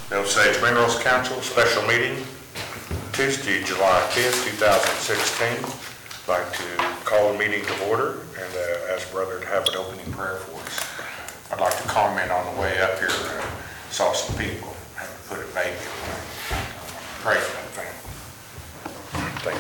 Osage Minerals Council special meeting, Tuesday, July 5th, 2016. I'd like to call the meeting to order and ask Brother to have an opening prayer for us. I'd like to comment on the way up here. Saw some people having to put a baby away. Pray for that family. Thank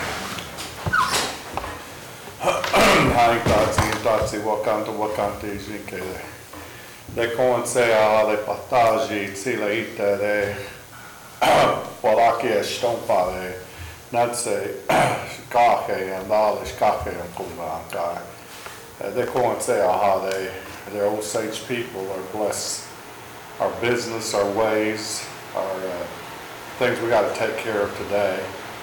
Hain taatsi wakante jinkele. De konsea de pataji sila ite de walakia stompale natse kahe and alish kahe and kumbankai. De konsea ha they're Osage people are blessed. Our business, our ways, our things we got to take care of today.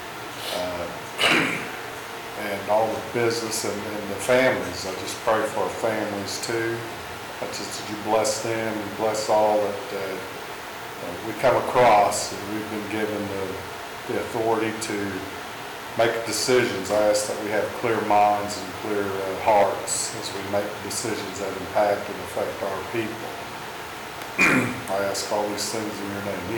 And all the business and the families. I just pray for our families too. I just that you bless them and bless all that we come across, and we've been given the authority to make decisions. I ask that we have clear minds and clear hearts as we make decisions that impact and affect our people. I ask all these things in your name.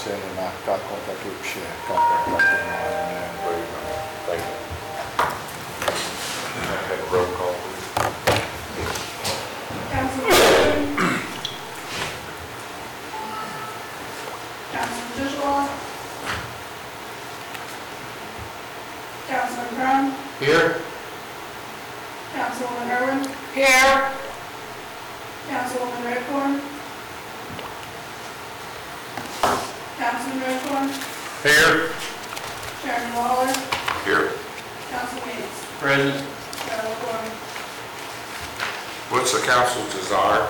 you. Have a roll call, please. Councilman Dishwalla. Councilman Crum. Here. Councilwoman Irwin. Here. Councilwoman Redcorn. Councilman Redcorn. Here. Chairman Waller. Here. Councilman Yates. Present. What's the council's desire?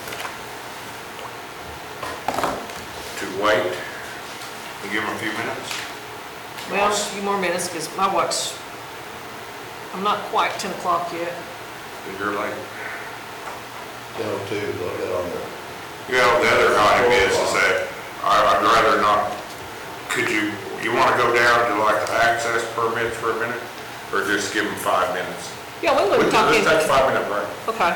To wait and give them a few minutes? Well, a few more minutes because my watch, I'm not quite 10 o'clock yet. You're late. 10:02, look at on there. Yeah, the other item is that I'd rather not, you want to go down to like the access permits for a minute? Or just give them 5 minutes? Yeah, we want to talk. Let's take a 5-minute break. Okay.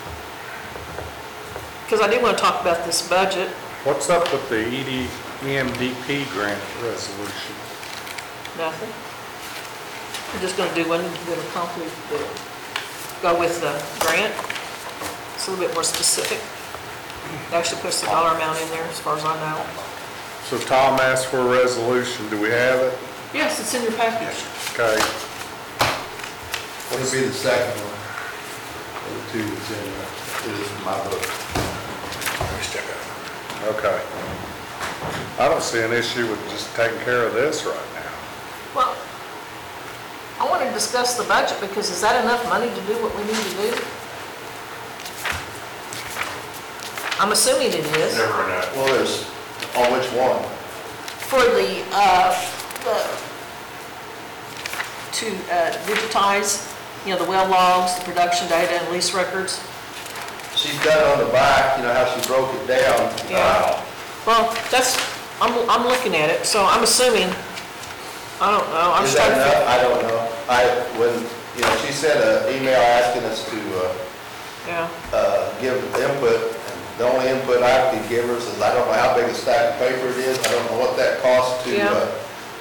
Because I do want to talk about this budget. What's up with the EMDP grant resolution? Nothing. We're just going to do one, going to complete go with the grant. It's a little bit more specific. It actually puts the dollar amount in there as far as I know. So Tom asked for a resolution. Do we have it? Yes, it's in your package. Okay. What would be the second one? The two that's in there. It is in my book. Let me step out. Okay. I don't see an issue with just taking care of this right now. Well, I want to discuss the budget because is that enough money to do what we need to do? I'm assuming it is. Never enough. Well, there's, on which one? For to digitize, the well logs, the production data and lease records. She's got it on the back, you know how she broke it down. Yeah. Well, I'm looking at it, so I'm assuming, I don't know. I'm Is that starting enough? I don't know. When she sent an email asking us to give input, and the only input I could give her is I don't know how big a stack of paper it is. I don't know what that costs to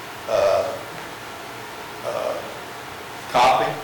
copy.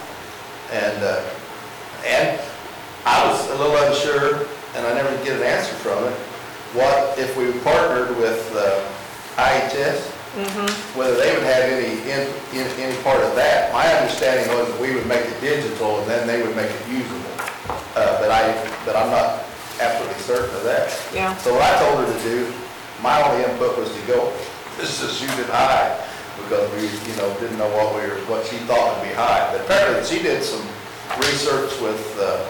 And I was a little unsure, and I never get an answer from it. What if we partnered with IHS? Whether they would have any part of that. My understanding was that we would make it digital and then they would make it usable. But I'm not absolutely certain of that. Yeah. So what I told her to do, my only input was to go, just to shoot it high, because we, didn't know what she thought would be high. But apparently she did some research with the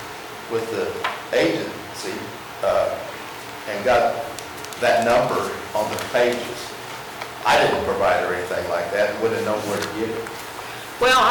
agency and got that number on the pages. I didn't provide her anything like that and wouldn't know where to get it. Well,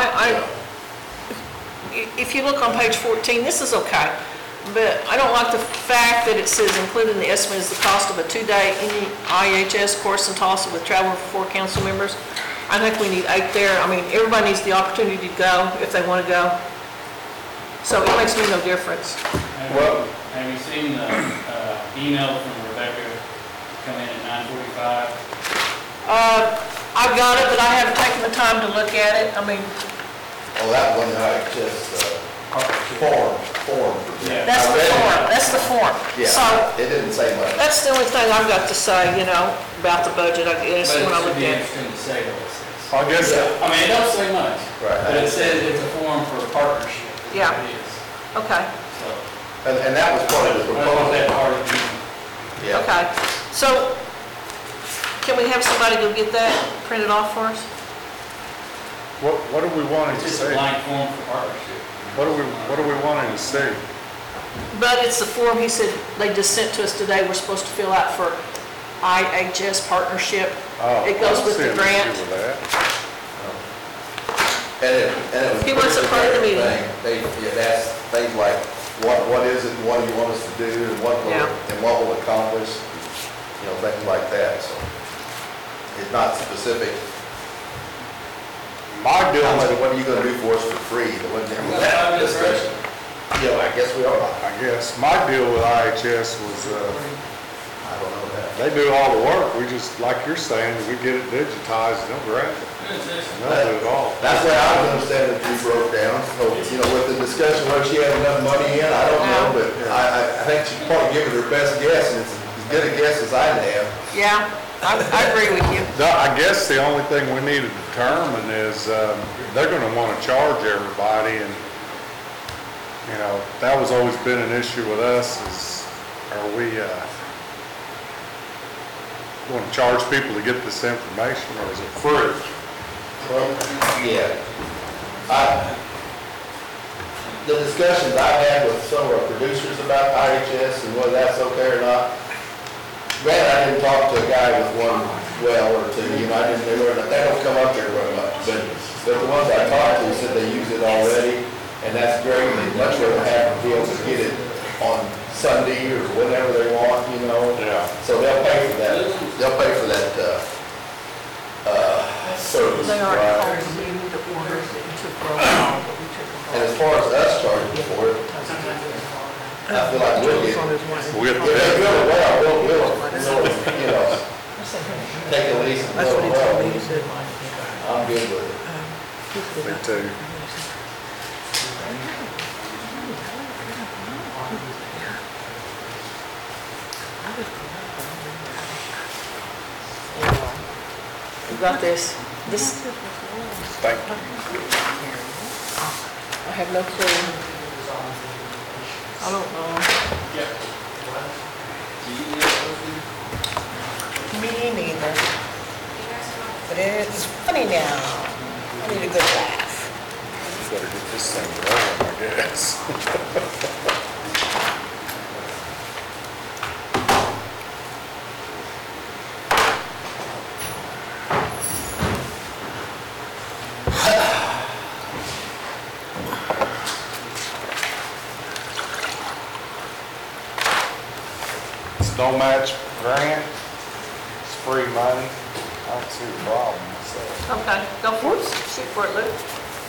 if you look on page 14, this is okay. But I don't like the fact that it says included in the estimate is the cost of a 2-day IHS course in Tulsa with travel for 4 council members. I think we need 8 there. I mean, everybody needs the opportunity to go if they want to go. So it makes me no difference. Have you seen the email from Rebecca come in at 945. I've got it, but I haven't taken the time to look at it. I mean, Oh, that one, just, form. Yeah. that's I the read it. form, that's the form. So, Yeah, it didn't say much. that's the only thing I've got to say, you know, about the budget, I guess, But when I it should look be at it. interesting to say what it says. I guess, I mean, it don't say much, Right. but it says it's a form for a partnership. Yeah. It is, Okay, so. And that was part of the I don't want that proposal. part of the, Yeah. okay. So, can we have somebody go get that printed off for us? what are we wanting it's to just a see? blank form for partnership. What are we wanting to see? But it's the form he said they just sent to us today, we're supposed to fill out for IHS partnership. Oh, It goes I with see the an grant. issue with that. And it was. He wants a part of the meeting. They, that's things like, what is it, what do you want us to do, and what will, Yeah. and what will accomplish, you know, things like that, so. It's not specific, My deal how much, with, what are you gonna do for us for free, there wasn't ever Well, that I'm just discussion. Yeah, I guess we are, I guess, my deal with IHS was, I don't know that. they do all the work, we just, like you're saying, we get it digitized, and they'll grab it, and they'll do it all. That's what I was understanding that you broke down, so, you know, with the discussion, whether she had enough money in, I don't know, but I think she's probably giving her best guess, and it's as good a guess as I'd have. Yeah, I agree with you. No, I guess the only thing we need to determine is, they're gonna wanna charge everybody, and, you know, that was always been an issue with us, is, are we, wanna charge people to get this information, or is it free? Well, yeah. The discussions I've had with some of our producers about IHS and whether that's okay or not, granted, I didn't talk to a guy with one well or two, you know, I didn't, they don't come up there very much, but the ones I talked to said they use it already, and that's great, they'd much rather have be able to get it on Sunday or whenever they want, you know? Yeah. So they'll pay for that, service. They are right? called the meeting to order that took roll call, but we took a And as far as us charging for it, I feel like we'll get, We'll if get they the do it well, we'll, you know, take a lease and That's do what he it told me, well. he said. I'm good with it. Me too. You got this? This, Thank you. I have no clue. I don't know. Me neither. But it's funny now. I need a good laugh. Better get this thing rolling, I guess. It's no match grant, it's free money, I don't see the problem myself. Okay, go for it. Shoot for it, Luke.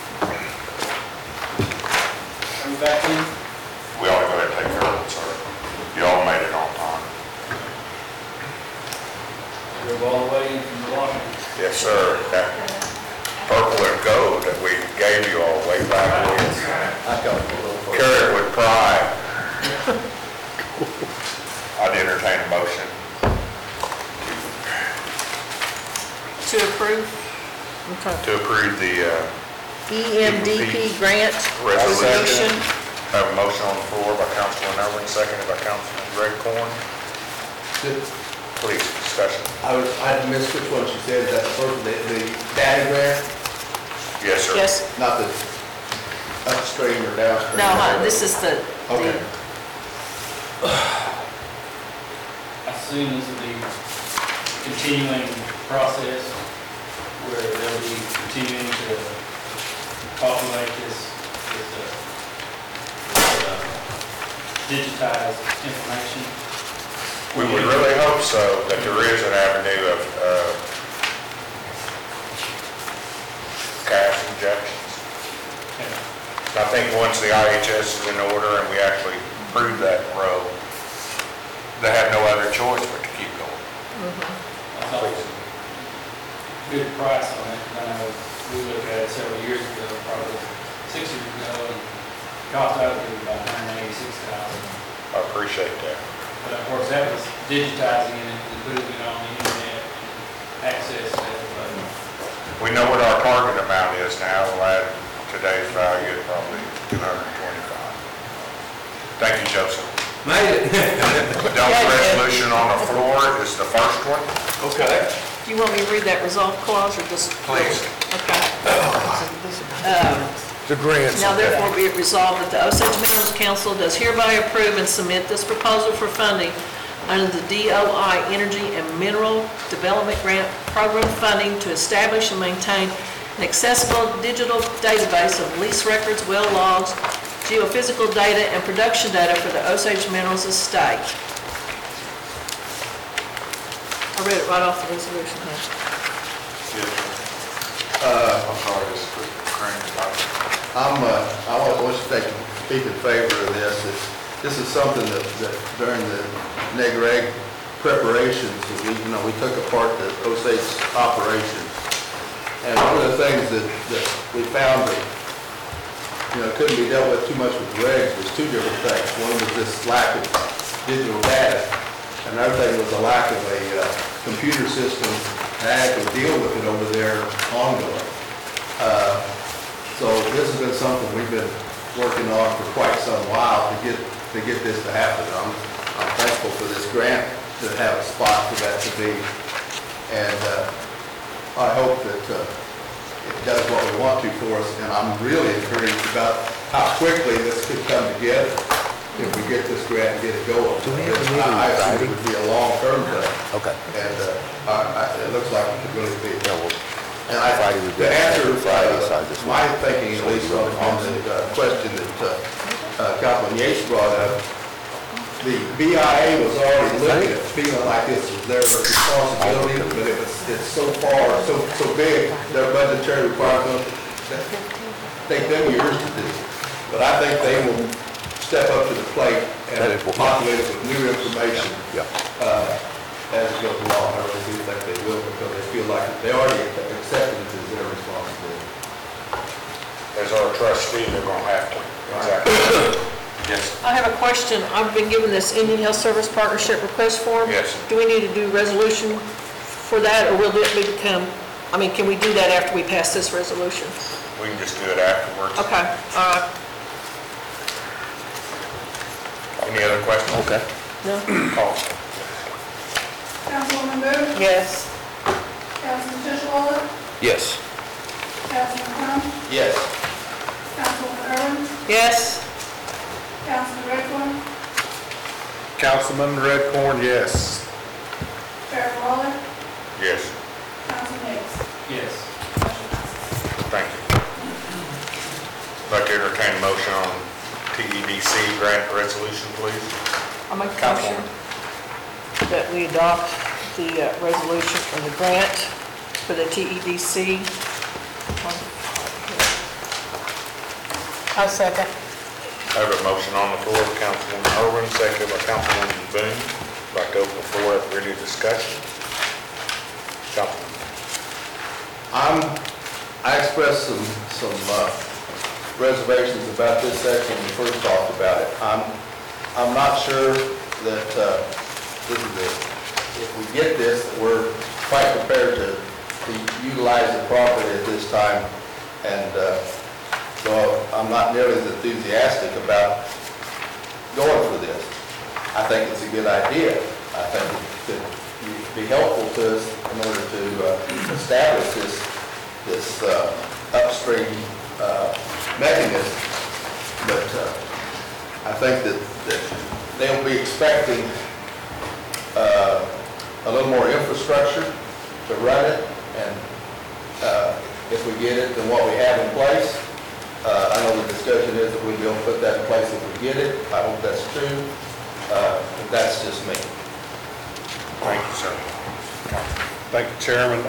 Are we back in? We ought to go ahead and take care of it, sir. You all made it on time. Drove all the way in from Milwaukee. Yes, sir. That purple and gold that we gave you all way back when. I got a little further. Carry it with pride. I'd entertain a motion. To approve okay. To approve the EMDP grant resolution. resolution. Have a motion on the floor by Councilman Irwin, seconded by Councilman Greg Corn. Good. Please, discussion. I missed which one she said, is that the first, the daddy grant, Yes, sir. Yes, not the upstream or downstream? no, this is the, Okay. I assume this will be continuing process where they'll be continuing to populate this digitized information. We would really hope so, that there is an avenue of cash injections. Okay. I think once the IHS is in order and we actually prove that road, they have no other choice but to keep going. price on it. I know we looked at it several years ago, probably 6 years ago, and cost out to about $186,000. I appreciate that. But of course, that was digitizing it and putting it on the internet and access to everybody. We know what our target amount is now, we'll add today's value at probably 225. Thank you, Joseph. Made it. Adopted resolution on the floor is the first one. Okay. Do you want me to read that resolve clause or just? Please. Okay. The grants. Now therefore be it resolved that the Osage Minerals Council does hereby approve and submit this proposal for funding under the DOI Energy and Mineral Development Grant Program funding to establish and maintain an accessible digital database of lease records, well logs, geophysical data, and production data for the Osage Minerals estate. I read it right off the resolution, I'm sorry, this is Craig. I want to speak in favor of this. This is something that during the neg-reg preparations, we took apart the Osage operations. And one of the things that we found that, couldn't be dealt with too much with regs was two different things. One was this lack of digital data. Another thing was a lack of a computer system that could deal with it over there ongoing. So this has been something we've been working on for quite some while to get this to happen. I'm thankful for this grant to have a spot for that to be. And I hope that it does what we want to for us. And I'm really encouraged about how quickly this could come together if we get this grant and get it going. Do we have a meeting on I Friday? think it would be a long-term thing. Okay. And it looks like it could really be. Yeah, well, And Friday would be to answer Friday, so I just my wanted- thinking, at least on the question that Councilman Yates brought up, the BIA was already looking at feeling like this was their responsibility, but it's so far, so big, their budgetary requirements, that take them years to do. But I think they will step up to the plate and populate it with new information Yeah. as it goes along. I really do think they will, because they feel like they already accepted it as their responsibility. As our trustee, they're gonna have to. Exactly. Yes. I have a question. I've been given this Indian Health Service Partnership request form. Yes. Do we need to do resolution for that, or will it become, can we do that after we pass this resolution? We can just do it afterwards. Okay, all right. Any other questions? Okay. No? Call. Councilwoman Booth? Yes. Councilman Tishwala? Yes. Councilman Crump? Yes. Councilwoman Irwin? Yes? Councilman Redcorn? Councilman Redcorn, yes. Chairman Waller? Yes, Councilman Yates? Yes. Motion passes. thank you. I'd like to entertain a motion on TEDC grant resolution, please. I'll make a motion that we adopt the resolution for the grant for the TEDC. I'll second. I have a motion on the floor, Councilwoman Irwin, seconded by Councilwoman Boone. I'd like to open the floor up for any discussion. Councilman. I expressed some reservations about this section when we first talked about it. I'm not sure that if we get this, that we're quite prepared to utilize the property at this time. And so I'm not nearly as enthusiastic about going for this. I think it's a good idea. I think it could be helpful to us in order to establish this upstream mechanism. But I think that they'll be expecting a little more infrastructure to run it, and if we get it, then what we have in place. I know the discussion is that we'll be able to put that in place if we get it. I hope that's true, but that's just me. Thank you, sir. Thank you, Chairman.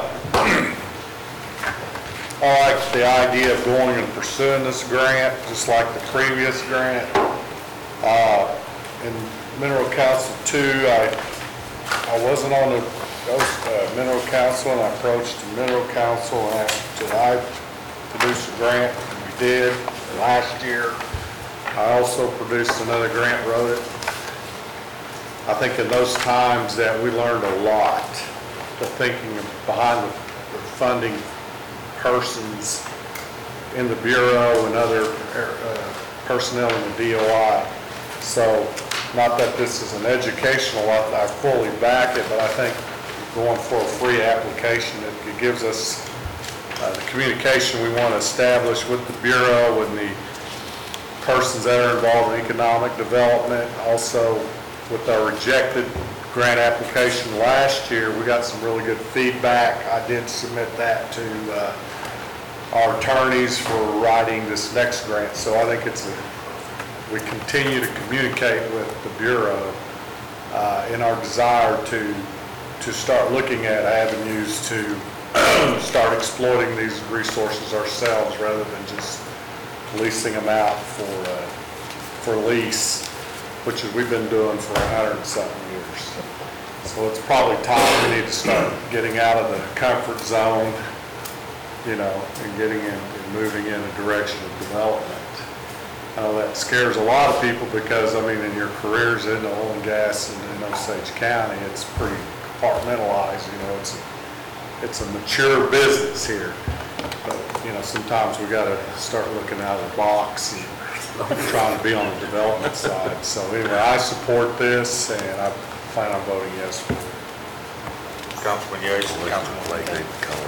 I like the idea of going and pursuing this grant, just like the previous grant. In Mineral Council 2, I wasn't on the Mineral Council, and I approached the Mineral Council and asked that I produce a grant, and we did last year. I also produced another grant, wrote it. I think in those times that we learned a lot, the thinking behind the funding persons in the Bureau and other personnel in the DOI. So, not that this is an educational, I fully back it, but I think going for a free application, it gives us the communication we want to establish with the Bureau and the persons that are involved in economic development. Also, with our rejected grant application last year, we got some really good feedback. I did submit that to our attorneys for writing this next grant. So I think we continue to communicate with the Bureau in our desire to start looking at avenues to start exploiting these resources ourselves rather than just leasing them out for lease, which we've been doing for 100 and something years. So it's probably time we need to start getting out of the comfort zone, and getting in and moving in a direction of development. I know that scares a lot of people because, in your careers in oil and gas in Osage County, it's pretty compartmentalized, it's a mature business here. But, sometimes we got to start looking out of the box and trying to be on the development side. So anyway, I support this, and I plan on voting yes for it. Councilman Yates, Councilman Blake.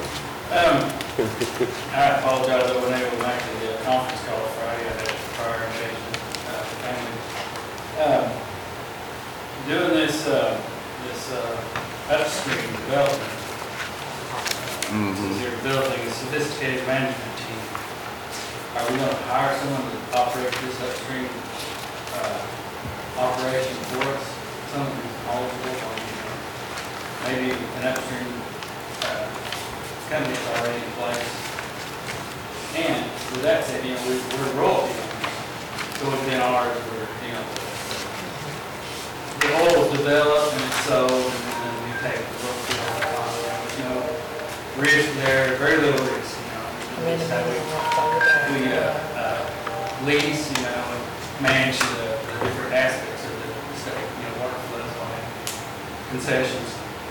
I apologize, I wasn't able to make the conference call Friday. I had a prior engagement family. Doing this upstream development, since you're building a sophisticated management team, are we going to hire someone to operate this upstream operation for us? Someone who's knowledgeable, or maybe an upstream company that's already in place. And with that said, we're royalty owners. So within ours, we're, the oil's developed and it's sold, and then we take the royalty on it. Risk there, very little risk, That's how we lease, and manage the different aspects of the state, water flows, land, concessions.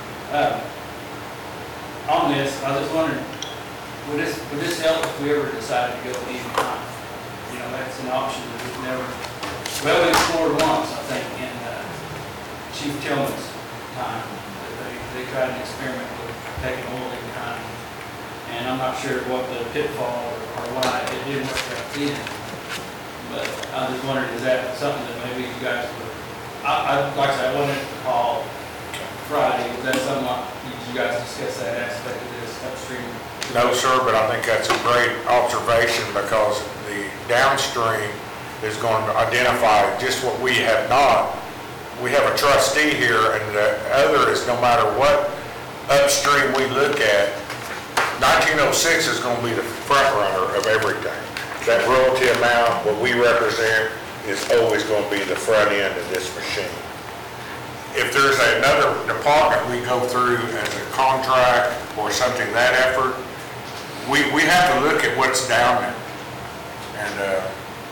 On this, I was just wondering, would this help if we ever decided to go in kind? That's an option that we've never, we explored once, I think, in Chief Tillman's time. They tried an experiment with taking oil in kind. And I'm not sure what the pitfall or why it didn't work out then. But I was just wondering, is that something that maybe you guys would, like I said, I wanted to call Friday. Was that something, did you guys discuss that aspect of this upstream? No, sir, but I think that's a great observation because the downstream is going to identify just what we have not. We have a trustee here, and the other is no matter what upstream we look at, 1906 is going to be the front runner of everything. That royalty amount, what we represent, is always going to be the front end of this machine. If there's another department we go through as a contract or something, that effort, we have to look at what's down there. And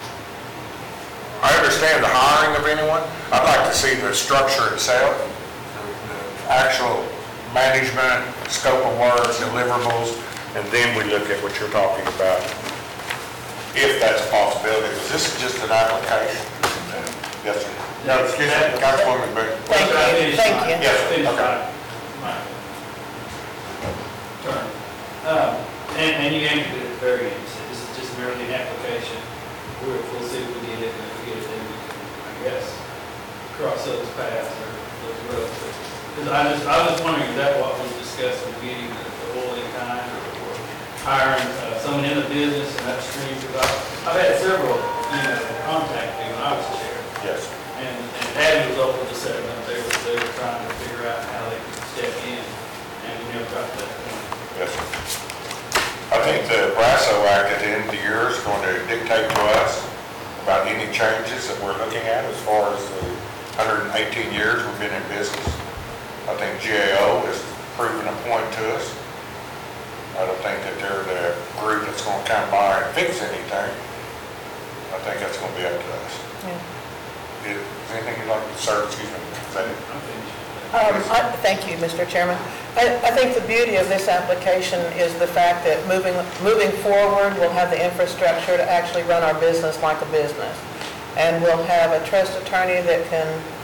I understand the hiring of anyone. I'd like to see the structure itself, the actual management, scope of work, deliverables, and then we look at what you're talking about, if that's a possibility, because this is just an application. Yes, sir. No, excuse me, Councilwoman Boone. Thank you. Yes, sir. Okay. Turn. And you answered it at the very end. You said this is just merely an application. We'll see if we get it, and if we get it, then we can, I guess, cross those paths or those roads. Because I was wondering, is that what was discussed in the meeting, the oil in kind, or hiring someone in the business and upstream? Because I've had several, contact me when I was chair. Yes. And Adam was open to setting up. They were trying to figure out how they could step in, and we never got to that point. Yes, sir. I think the Brasso Act at the end of the year is going to dictate to us about any changes that we're looking at as far as the 118 years we've been in business. I think GAO is prove an point to us. I don't think that they're the group that's gonna come by and fix anything. I think that's gonna be up to us. Is there anything you'd like to, sir, excuse me, say? Thank you, Mr. Chairman. I think the beauty of this application is the fact that moving forward, we'll have the infrastructure to actually run our business like a business. And we'll have a trust attorney that can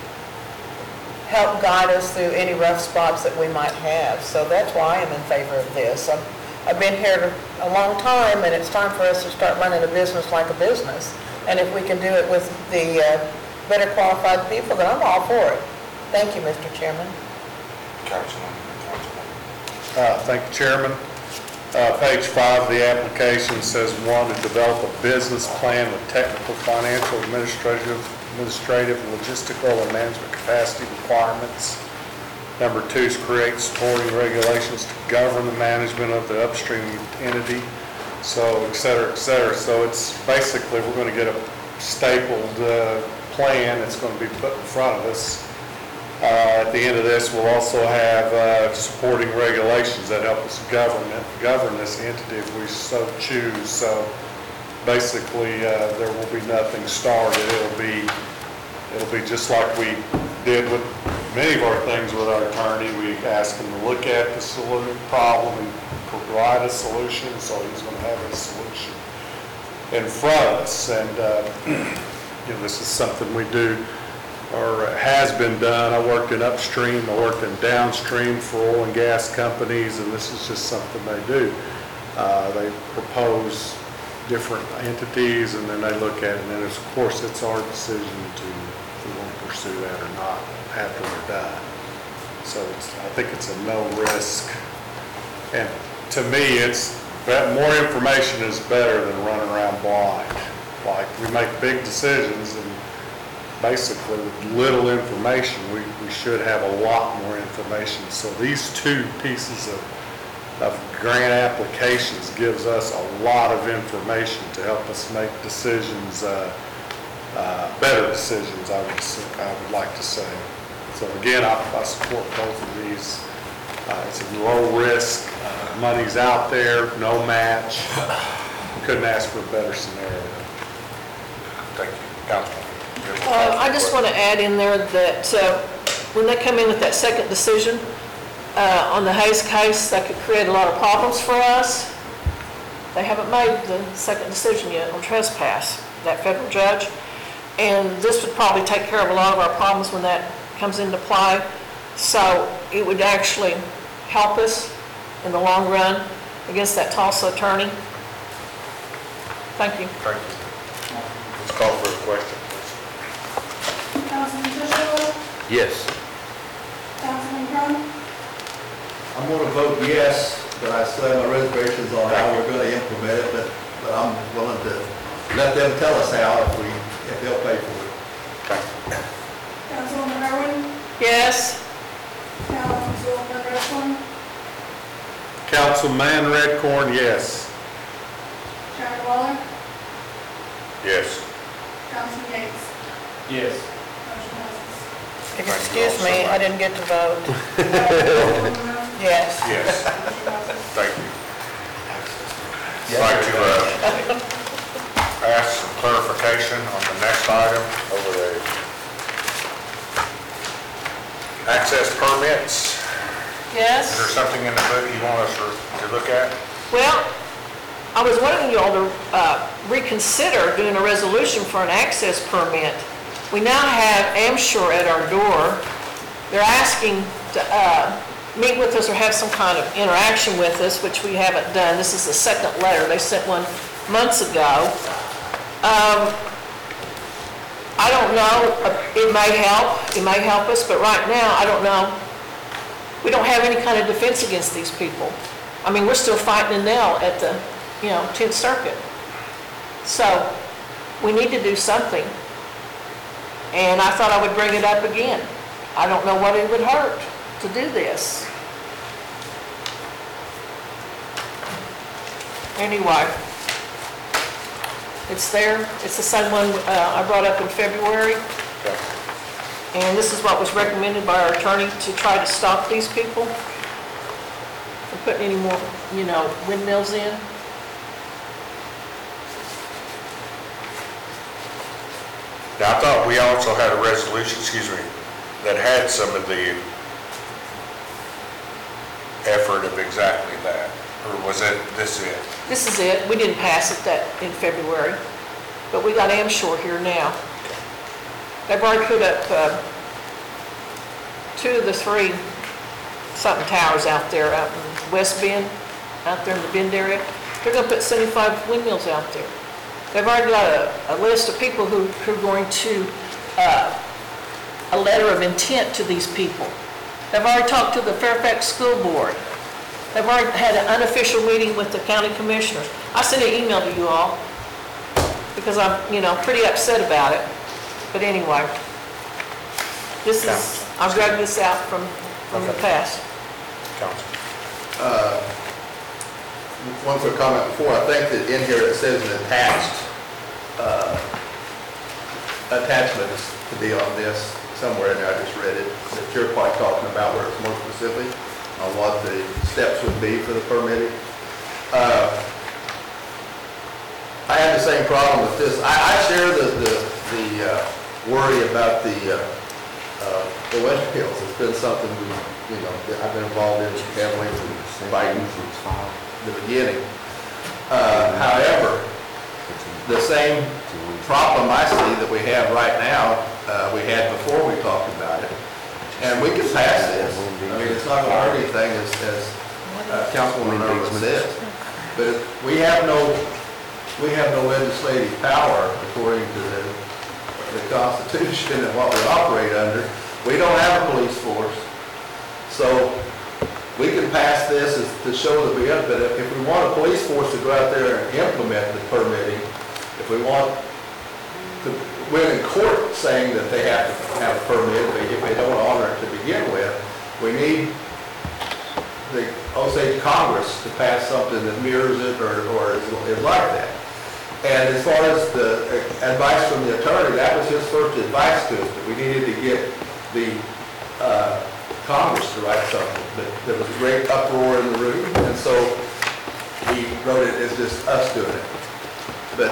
help guide us through any rough spots that we might have. So that's why I am in favor of this. I've been here a long time, and it's time for us to start running a business like a business. And if we can do it with the better qualified people, then I'm all for it. Thank you, Mr. Chairman. Councilman. Thank you, Chairman. Page 5 of the application says, 1, to develop a business plan with technical, financial, administrative, logistical, and management capacity requirements. Number 2 is create supporting regulations to govern the management of the upstream entity, so et cetera, et cetera. So it's basically, we're going to get a stapled plan that's going to be put in front of us. At the end of this, we'll also have supporting regulations that help us govern this entity if we so choose. So basically, there will be nothing started. It'll be just like we did with many of our things with our attorney. We ask him to look at the problem and provide a solution. So he's going to have a solution in front of us. And this is something we do, or has been done. I worked in upstream, I worked in downstream for oil and gas companies, and this is just something they do. They propose different entities, and then they look at it, and then of course it's our decision to if we want to pursue that or not after we're done. So I think it's a no risk, and to me, it's that more information is better than running around blind. Like, we make big decisions, and basically with little information, we should have a lot more information. So these 2 pieces of grant applications gives us a lot of information to help us make decisions, better decisions, I would like to say. So again, I support both of these. It's a low risk, money's out there, no match. Couldn't ask for a better scenario. Thank you. Councilman. I just want to add in there that when they come in with that second decision on the Hayes case, that could create a lot of problems for us. They haven't made the second decision yet on trespass, that federal judge. And this would probably take care of a lot of our problems when that comes into play. So it would actually help us in the long run against that Tulsa attorney. Thank you. Thank you. Let's call for a question, please. Councilman Tishler? Yes. Councilman Crum? I'm going to vote yes, but I still have my reservations on how we're going to implement it, but I'm willing to let them tell us how if they'll pay for it. Councilwoman Irwin? Yes. Councilwoman Redcorn? Councilman Redcorn, yes. Chairman Waller? Yes. Councilman Yates? Yes. Motion passes. If you excuse me, I didn't get to vote. Yes. Yes. Motion passes. Thank you. I'd like to ask some clarification on the next item over the access permits. Is there Yes. something in the book you want us to look at? Well, I was wanting you all to reconsider doing a resolution for an access permit. We now have Amshore at our door. They're asking to meet with us or have some kind of interaction with us, which we haven't done. This is the second letter. They sent one months ago. I don't know, it may help us, but right now, I don't know. We don't have any kind of defense against these people. I mean, we're still fighting a nail at the, 10th Circuit. So, we need to do something. And I thought I would bring it up again. I don't know what it would hurt to do this. Anyway, it's there. It's the same one I brought up in February. And this is what was recommended by our attorney to try to stop these people. for putting any more, windmills in. Now, I thought we also had a resolution, that had some of the effort of exactly that, or was this it? This is it. We didn't pass it in February, but we got Amshore here now. They've already put up 2 of the 3 something towers out there, out in West Bend, out there in the Bend area. They're gonna put 75 windmills out there. They've already got a list of people who are going to, a letter of intent to these people. They've already talked to the Fairfax School Board. They've already had an unofficial meeting with the county commissioners. I sent an email to you all because I'm, pretty upset about it. But anyway, I've dragged this out from the past. Council. One quick comment before, I think that in here it says an attachment is to be on this somewhere in there, I just read it, that you're quite talking about where it's more specific on what the steps would be for the permitting. I had the same problem with this. I share the worry about the windmills. It's been something I've been involved in heavily from the beginning. However, the same problem I see that we have right now, we had before we talked about it, and we can pass this. I mean, it's not going to hurt anything, as Councilwoman Irwin says, but we have no legislative power according to the Constitution and what we operate under. We don't have a police force, so we can pass this to show that we have, but if we want a police force to go out there and implement the permitting, if we want to win in court saying that they have to have a permit, if they don't honor it to begin with, we need the Osage Congress to pass something that mirrors it or is like that. And as far as the advice from the attorney, that was his first advice to us, that we needed to get the Congress to write something. But there was a great uproar in the room, and so he wrote it as just us doing it. But,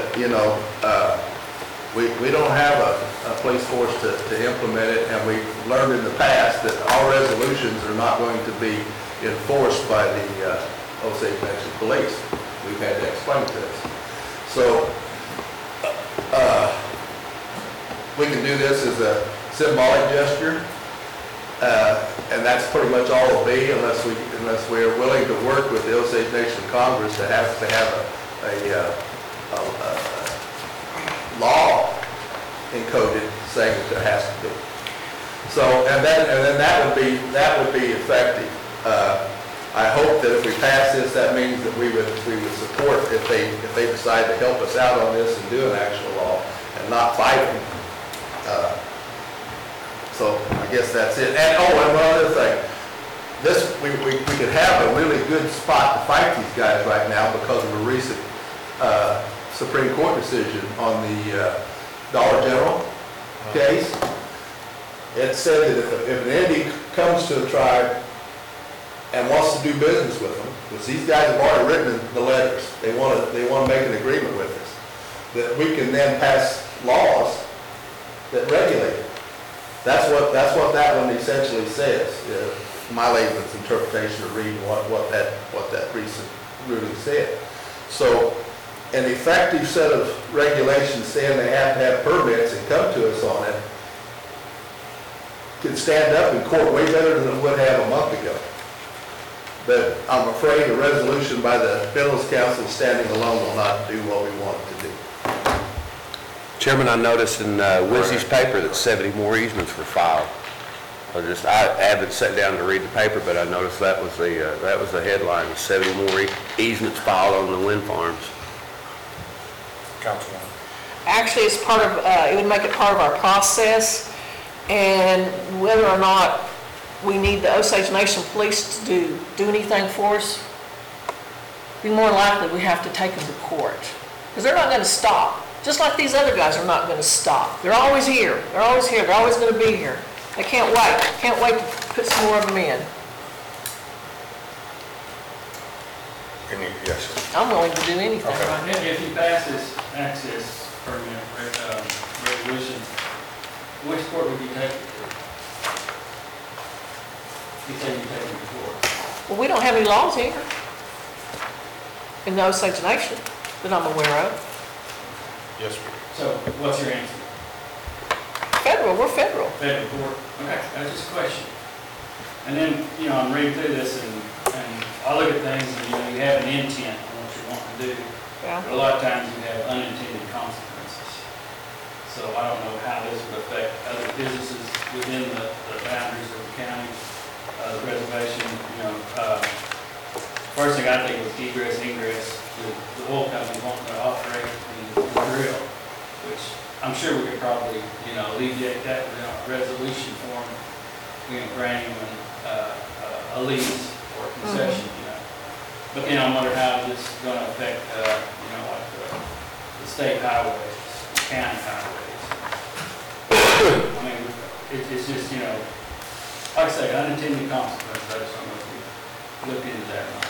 we don't have a police force to implement it, and we've learned in the past that all resolutions are not going to be enforced by the Osage Nation Police. We've had to explain to us. So, we can do this as a symbolic gesture, and that's pretty much all it'll be, unless we are willing to work with the Osage Nation Congress to have a law encoded saying that there has to be. So, and then that would be effective. I hope that if we pass this, that means that we would support if they decide to help us out on this and do an actual law and not fight them. So I guess that's it. And one other thing, we could have a really good spot to fight these guys right now because of a recent Supreme Court decision on the Dollar General case. It said that if an Indian comes to a tribe and wants to do business with them, because these guys have already written the letters, they want to make an agreement with us, that we can then pass laws that regulate it. That's what that one essentially says. My layman's interpretation of reading what that recent ruling said. So an effective set of regulations saying they have to have permits and come to us on it could stand up in court way better than it would have a month ago. But I'm afraid a resolution by the Minerals Council standing alone will not do what we want it to do. Chairman, I noticed in Wizzy's paper that 70 more easements were filed. I haven't sat down to read the paper, but I noticed that was the headline, 70 more easements filed on the wind farms. Councilman. Actually, it's part of, it would make it part of our process, and whether or not we need the Osage Nation Police to do anything for us, be more likely we have to take them to court. Because they're not going to stop. Just like these other guys are not going to stop. They're always here. They're always here. They're always going to be here. They can't wait. Can't wait to put some more of them in. Can you, yes, sir. I'm willing to do anything Okay. right now. If you pass this access permit resolution, which court would you take it to? You say you take it to court. Well, we don't have any laws here in the Osage Nation that I'm aware of. Yes, sir. So what's your answer? Federal, we're federal. Federal court? Okay, that's just a question. And then, you know, I'm reading through this and I look at things and, you know, you have an intent on what you want to do. Yeah. But a lot of times you have unintended consequences. So I don't know how this would affect other businesses within the boundaries of the county, the reservation, you know. First thing I think was egress, ingress, the oil company wanting to operate the drill, which I'm sure we could probably, you know, alleviate that with a resolution form, you know, granting them a lease or a concession, you know. But then I wonder how this is going to affect, you know, like the state highways, county highways. I mean, it's just, you know, like I say, unintended consequences. I just don't know if we looked into that or not.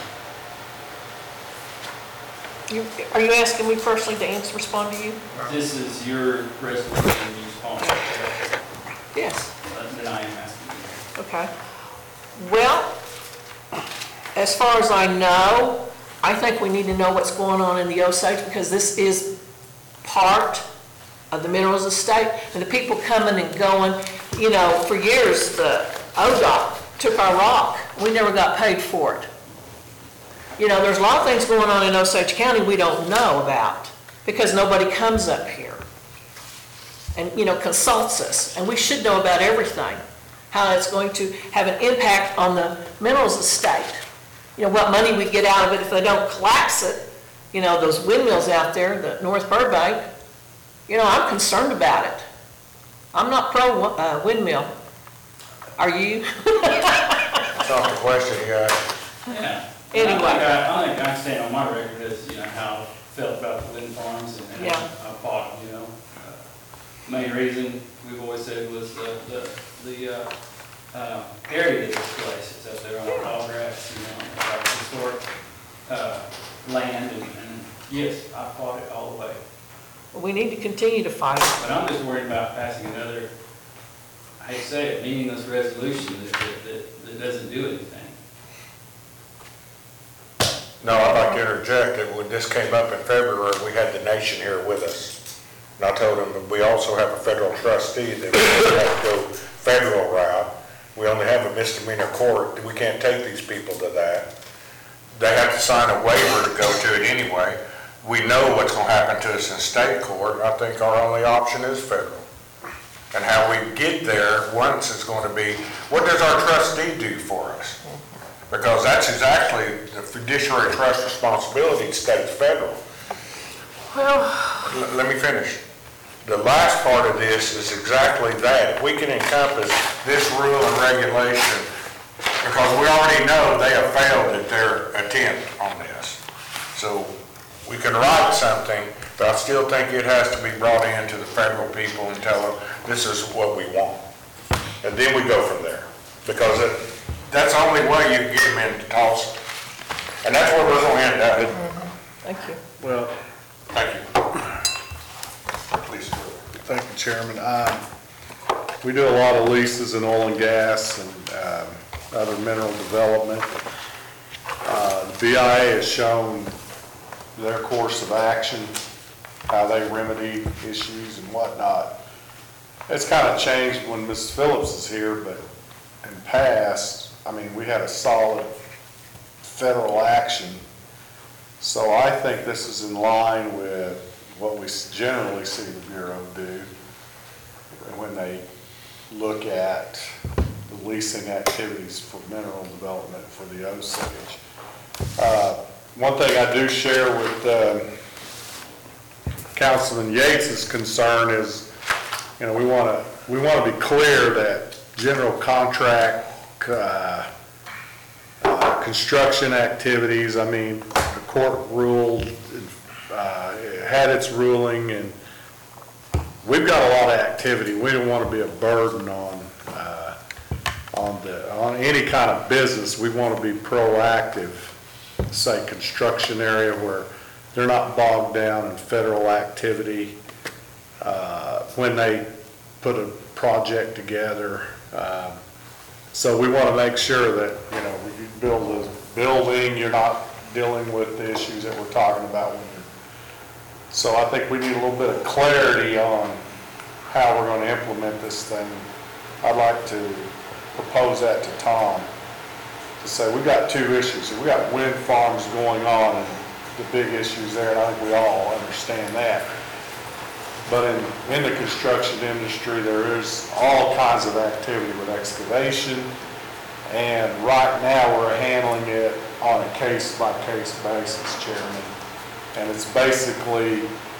Are you asking me personally to respond to you? This is your resolution you sponsored, Yes. then I am asking you. Okay. Well, as far as I know, I think we need to know what's going on in the Osage because this is part of the minerals estate. And the people coming and going, you know, for years, the ODOT took our rock. We never got paid for it. You know, there's a lot of things going on in Osage County we don't know about because nobody comes up here and, you know, consults us. And we should know about everything, how it's going to have an impact on the minerals estate. You know, what money we get out of it if they don't collapse it. You know, those windmills out there, the North Burbank, you know, I'm concerned about it. I'm not pro windmill. Are you? That's not the question, you got. Yeah. Anyway. I think I stand on my record as, you know, how I felt about the wind farms and Yeah. I fought, you know. Main reason we've always said was the area of this place. It's up there on tall grass, you know, like historic land and yes, I fought it all the way. We need to continue to fight it. But I'm just worried about passing another, I hate to say it, meaningless resolution that doesn't do anything. No, I'd like to interject that when this came up in February, we had the nation here with us. And I told them that we also have a federal trustee that we have to go federal route. We only have a misdemeanor court. We can't take these people to that. They have to sign a waiver to go to it anyway. We know what's going to happen to us in state court. I think our only option is federal. And how we get there once is going to be, what does our trustee do for us? Because that's exactly the fiduciary trust responsibility, state, federal. Well, Let me finish. The last part of this is exactly that. If we can encompass this rule and regulation, because we already know they have failed at their attempt on this. So we can write something, but I still think it has to be brought in to the federal people and tell them, this is what we want. And then we go from there. Because that's the only way you can get them into Tulsa. And that's where we're going to end up. thank you. Well, Thank you. Please. thank you, Chairman. We do a lot of leases in oil and gas and other mineral development. The BIA has shown their course of action, how they remedy issues and whatnot. It's kind of changed when Mrs. Phillips is here, but in past, I mean, we had a solid federal action. So I think this is in line with what we generally see the Bureau do when they look at the leasing activities for mineral development for the Osage. One thing I do share with Councilman Yates' concern is, you know, we want to be clear that general contract construction activities, I mean, the court ruled, had its ruling, and we've got a lot of activity. We don't want to be a burden on any kind of business. We want to be proactive. say, construction area where they're not bogged down in federal activity when they put a project together. So we want to make sure that, you know, when you build a building, you're not dealing with the issues that we're talking about when you're. So I think we need a little bit of clarity on how we're going to implement this thing. I'd like to propose that to Tom, to say, we've got two issues. We got wind farms going on and the big issues there, and I think we all understand that. But in the construction industry, there is all kinds of activity with excavation, and right now we're handling it on a case-by-case basis, Chairman. And it's basically,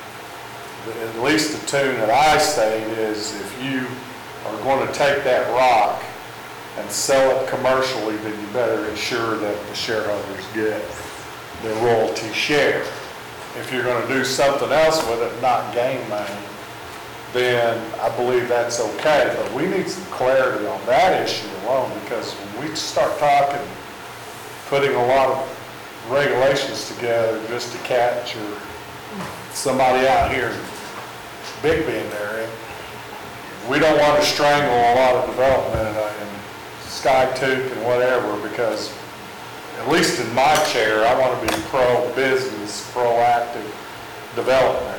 at least the tune that I state is, if you are going to take that rock and sell it commercially, then you better ensure that the shareholders get their royalty share. If you're going to do something else with it, not gain money, then I believe that's okay. But we need some clarity on that issue alone, because when we start talking, putting a lot of regulations together just to catch or somebody out here in Big Bend area, we don't want to strangle a lot of development in Skytook and whatever, because at least in my chair, I want to be pro-business, proactive development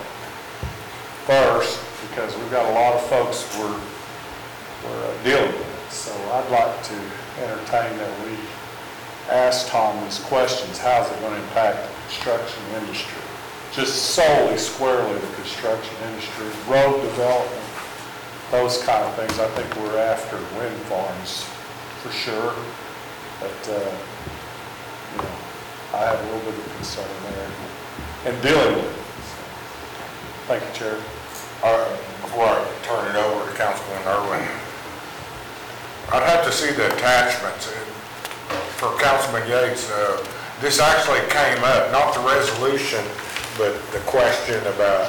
first, because we've got a lot of folks we're dealing with. So I'd like to entertain that we ask Tom these questions. How's it going to impact the construction industry? Just solely, squarely the construction industry, road development, those kind of things. I think we're after wind farms for sure, but you know, I have a little bit of concern there and dealing with it. So, thank you, Chair. Before I turn it over to Councilman Irwin, I'd have to see the attachments. For Councilman Yates, this actually came up, not the resolution, but the question about,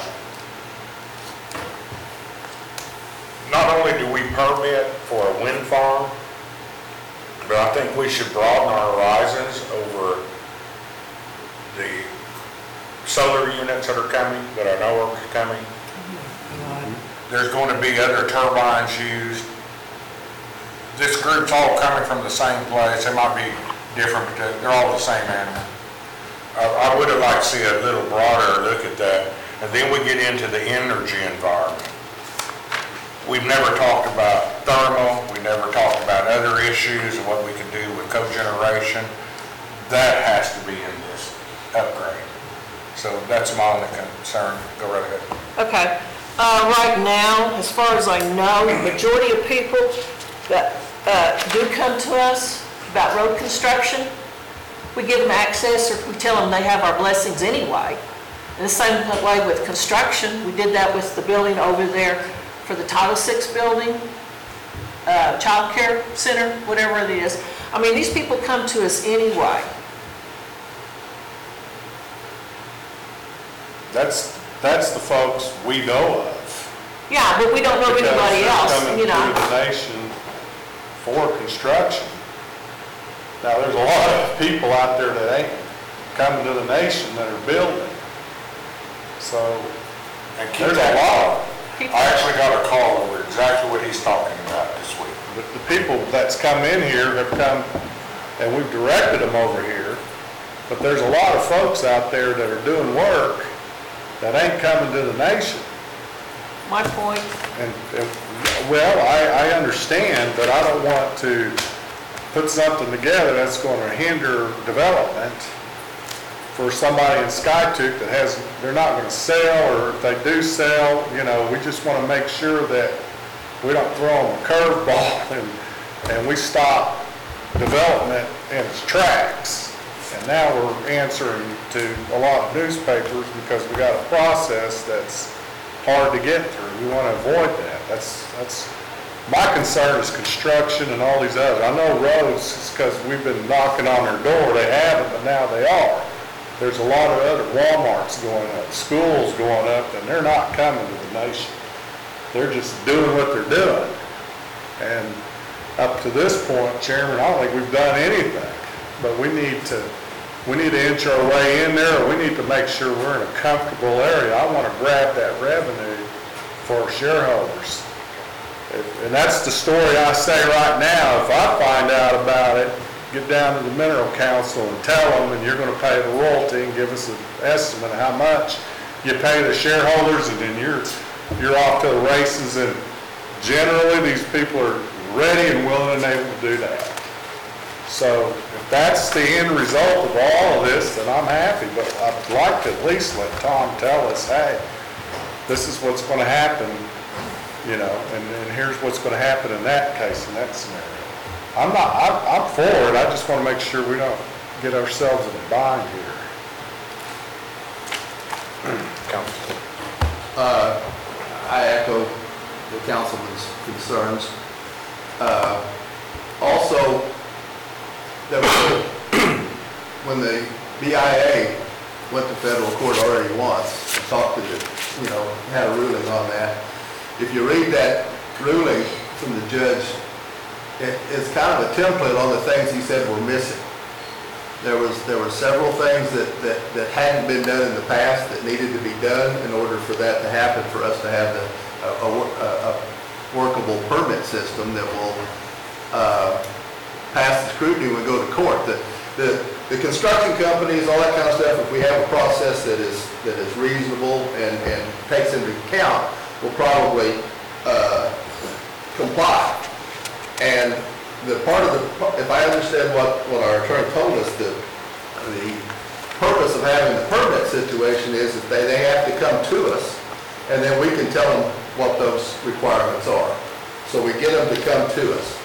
not only do we permit for a wind farm, but I think we should broaden our horizons over the solar units that are coming, that I know are coming. There's going to be other turbines used. This group's all coming from the same place. They might be different, but they're all the same animal. I would have liked to see a little broader look at that. And then we get into the energy environment. We've never talked about thermal. We never talked about other issues and what we could do with cogeneration. That has to be in this upgrade. So that's my only concern. Go right ahead. Okay. Right now, as far as I know, the majority of people that do come to us about road construction, we give them access, or we tell them they have our blessings anyway. And the same way with construction. We did that with the building over there for the Title VI building, child care center, whatever it is. I mean, these people come to us anyway. That's the folks we know of. Yeah, but we don't know anybody else, you Because they're coming know. through the nation for construction. Now, there's a lot of people out there that ain't coming to the nation that are building. So, And keep there's a that. lot. I actually got a call over exactly what he's talking about this week. But the people that's come in here have come, and we've directed them over here, but there's a lot of folks out there that are doing work that ain't coming to the nation. My point. And, well, I understand, but I don't want to put something together that's going to hinder development for somebody in Skytook that has, they're not going to sell, or if they do sell, you know, we just want to make sure that we don't throw them a curveball and we stop development in its tracks. And now we're answering to a lot of newspapers because we got a process that's hard to get through. We want to avoid that. That's my concern is construction and all these others. I know roads, it's because we've been knocking on their door. They haven't, but now they are. There's a lot of other Walmarts going up, schools going up, and they're not coming to the nation. They're just doing what they're doing. And up to this point, Chairman, I don't think we've done anything, but we need to we need to inch our way in there, or we need to make sure we're in a comfortable area. I want to grab that revenue for our shareholders. And that's the story I say right now. If I find out about it, get down to the mineral council and tell them, and you're going to pay the royalty and give us an estimate of how much you pay the shareholders, and then you're off to the races. And generally, these people are ready and willing and able to do that. So if that's the end result of all of this, then I'm happy. But I'd like to at least let Tom tell us, hey, this is what's going to happen, you know, and here's what's going to happen in that case, in that scenario. I'm for it. I just want to make sure we don't get ourselves in a bind here. Council. I echo the councilman's concerns. Also, when the BIA went to federal court already once, and talked to the, you know, had a ruling on that. If you read that ruling from the judge, it's kind of a template on the things he said were missing. There were several things that hadn't been done in the past that needed to be done in order for that to happen, for us to have a workable permit system that will pass the scrutiny when we go to court. The construction companies, all that kind of stuff, if we have a process that is reasonable and takes into account, will probably comply. And the part of if I understand what our attorney told us, the purpose of having the permit situation is that they have to come to us, and then we can tell them what those requirements are. So we get them to come to us.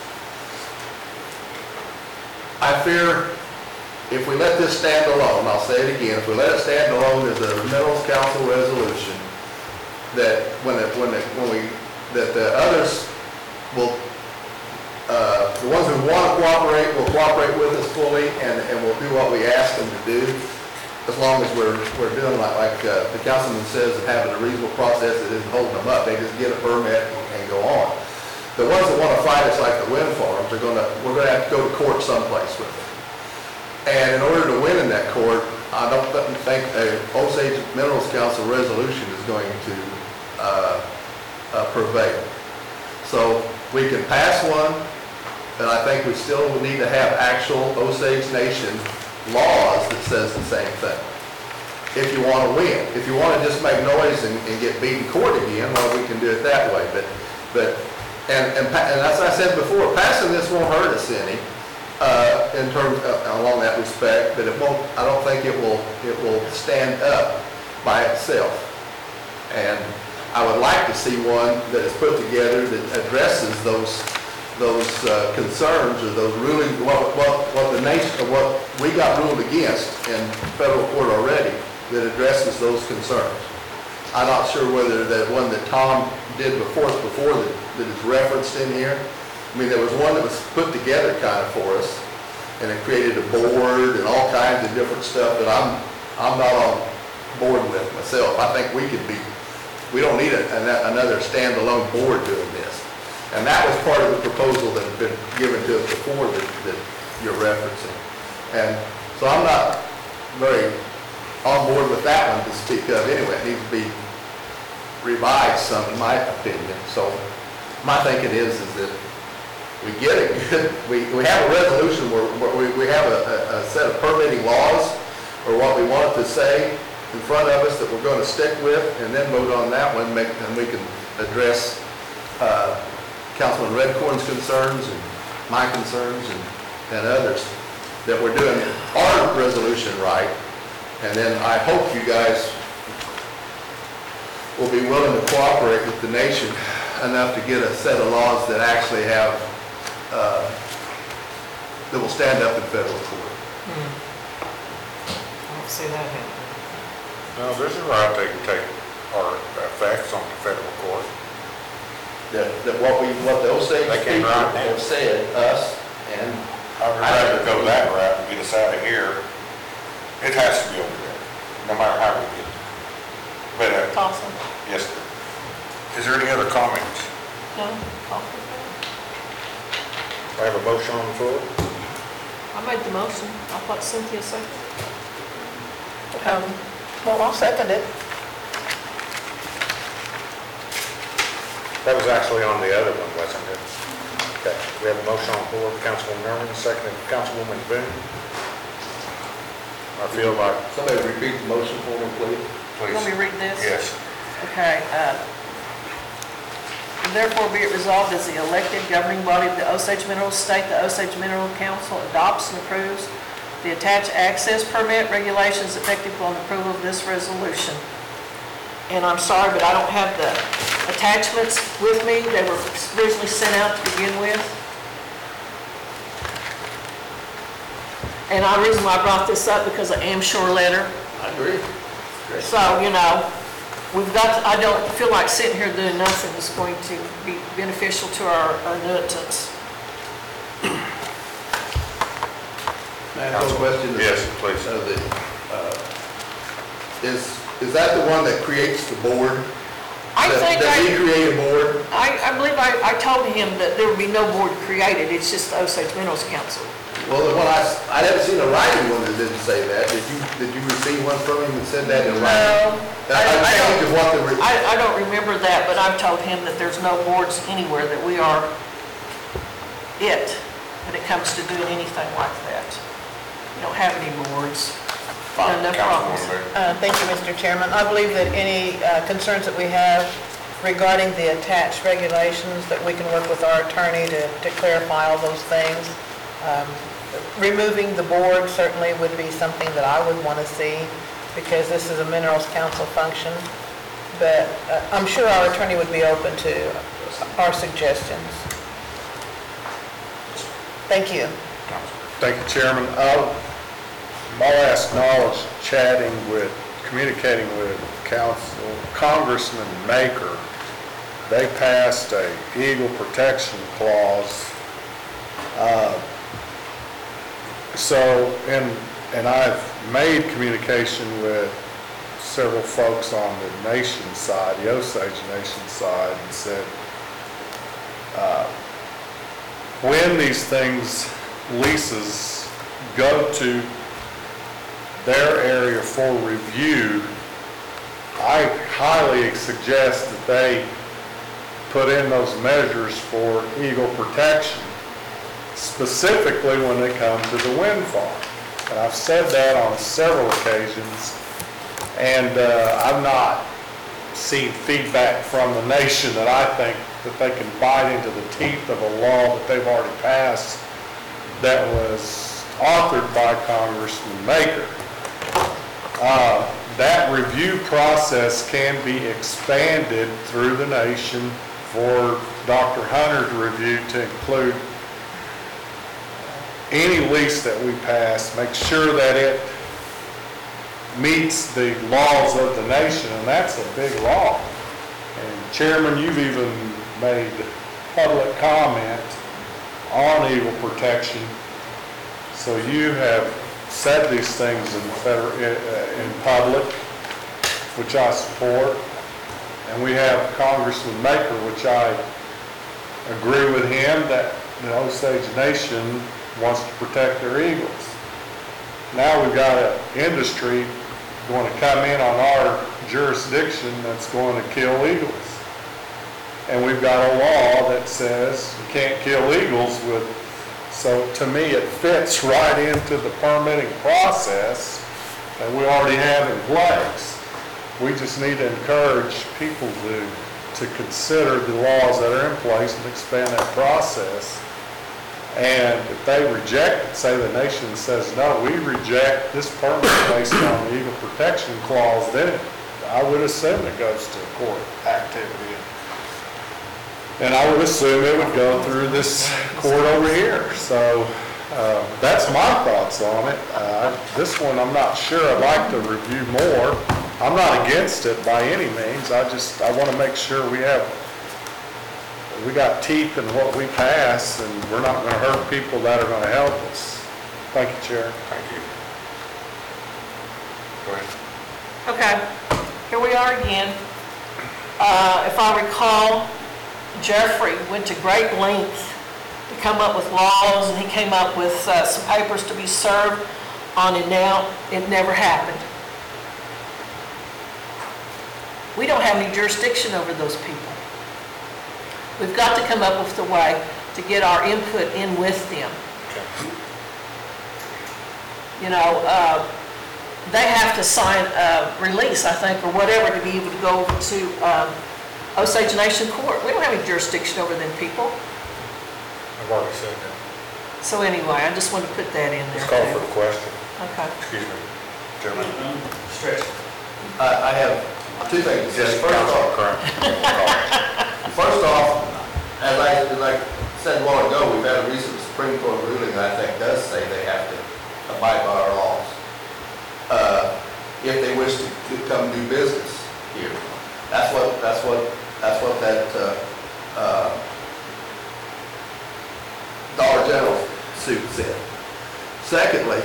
I fear if we let this stand alone, I'll say it again, if we let it stand alone as a Minerals Council resolution, that that the others will, the ones who want to cooperate will cooperate with us fully, and will do what we ask them to do, as long as we're doing like the councilman says, and having a reasonable process that isn't holding them up. They just get a permit and go on. The ones that want to fight us like the wind farms we're going to have to go to court someplace with them. And in order to win in that court, I don't think a Osage Minerals Council resolution is going to prevail. So we can pass one, and I think we still need to have actual Osage Nation laws that says the same thing. If you want to win, if you want to just make noise and get beat in court again, well, we can do it that way. And as I said before, passing this won't hurt us any in terms along that respect, but it won't. I don't think it will stand up by itself. And I would like to see one that is put together that addresses those concerns, or those rulings, what the nation, or what we got ruled against in federal court already, that addresses those concerns. I'm not sure whether that one that Tom did before that is referenced in here. I mean, there was one that was put together kind of for us, and it created a board and all kinds of different stuff that I'm not on board with myself. I think we don't need another standalone board doing this. And that was part of the proposal that had been given to us before that you're referencing. And so I'm not very on board with that one to speak of anyway. It needs to be revised some, in my opinion. So my thinking is that we get it good. We have a resolution where we have a set of permitting laws, or what we want it to say in front of us that we're going to stick with, and then vote on that one, and we can address Councilman Redcorn's concerns and my concerns and others, that we're doing our resolution right. And then I hope you guys will be willing to cooperate with the nation enough to get a set of laws that actually have, that will stand up in federal court. I don't see that happening. No, this is right, they can take our facts on the federal court. That what the Osage They came people right now. have said, us, and I would rather go that route and get us out of here. It has to be over there, no matter how we get it. But, Awesome. yes, sir. Is there any other comments? No, awesome. I have a motion on the floor. I made the motion. I thought Cynthia seconded. Well, I'll second it. That was actually on the other one, wasn't it? Okay, we have a motion on the floor, Councilwoman Irwin, seconded Councilwoman Boone. I feel like, Somebody repeat the motion for me, please. please. You want me to read this? Yes. Okay, therefore be it resolved as the elected governing body of the Osage Mineral State, the Osage Mineral Council adopts and approves the attached access permit regulations effective upon approval of this resolution. And I'm sorry, but I don't have the attachments with me. They were originally sent out to begin with. And the reason why I brought this up because of Amshore letter. I agree. Great. So, you know, we've got, I don't feel like sitting here doing nothing is going to be beneficial to our annuitants. May I ask a question? Yes, please. Is that the one that creates the board? I think That we create a board? I believe I told him that there would be no board created, it's just the Osage Minerals Council. Well, the one I never seen a writing one that didn't say that. Did you receive one from him that said that in writing? No, I think is what the, I don't remember that, but I've told him that there's no boards anywhere, that we are it when it comes to doing anything like that. We don't have any boards. No problems. Councilwoman Boone. Thank you, Mr. Chairman. I believe that any concerns that we have regarding the attached regulations, that we can work with our attorney to clarify all those things. Removing the board certainly would be something that I would want to see, because this is a Minerals Council function. But I'm sure our attorney would be open to our suggestions. Thank you. Thank you, Chairman. My last knowledge, communicating with Congressman Maker, they passed a eagle protection clause. And I've made communication with several folks on the nation side, the Osage Nation side, and said, when these leases go to their area for review, I highly suggest that they put in those measures for eagle protection, specifically when they come to the wind farm. And I've said that on several occasions, and I've not seen feedback from the nation that I think that they can bite into the teeth of a law that they've already passed that was authored by Congressman Maker. That review process can be expanded through the nation for Dr. Hunter's review to include any lease that we pass, make sure that it meets the laws of the nation, and that's a big law. And Chairman, you've even made public comment on eagle protection, so you have said these things in public, which I support. And we have Congressman Maker, which I agree with him that the Osage Nation wants to protect their eagles. Now we've got an industry going to come in on our jurisdiction that's going to kill eagles. And we've got a law that says you can't kill eagles with. So to me, it fits right into the permitting process that we already have in place. We just need to encourage people to consider the laws that are in place and expand that process. And if they reject it, say the nation says, no, we reject this permit based on the Eagle Protection Clause, then I would assume it goes to court activity. And I would assume it would go through this court over here. So that's my thoughts on it. This one, I'm not sure. I'd like to review more. I'm not against it by any means. I want to make sure we got teeth in what we pass, and we're not going to hurt people that are going to help us. Thank you, Chair. Thank you. Go ahead. Okay, here we are again. If I recall, Jeffrey went to great lengths to come up with laws, and he came up with some papers to be served on it now. It never happened. We don't have any jurisdiction over those people. We've got to come up with a way to get our input in with them. You know, they have to sign a release, I think, or whatever, to be able to go over to Osage Nation Court. We don't have any jurisdiction over them people. I've already said that. So anyway, I just wanted to put that in Let's there. call for the question. Okay. Excuse me, gentlemen. Stretch. I have two things to say. Councilman Curran. First off, as I said a while ago, we've had a recent Supreme Court ruling that I think does say they have to abide by our laws if they wish to come do business here. That's what that Dollar General suit said. Secondly,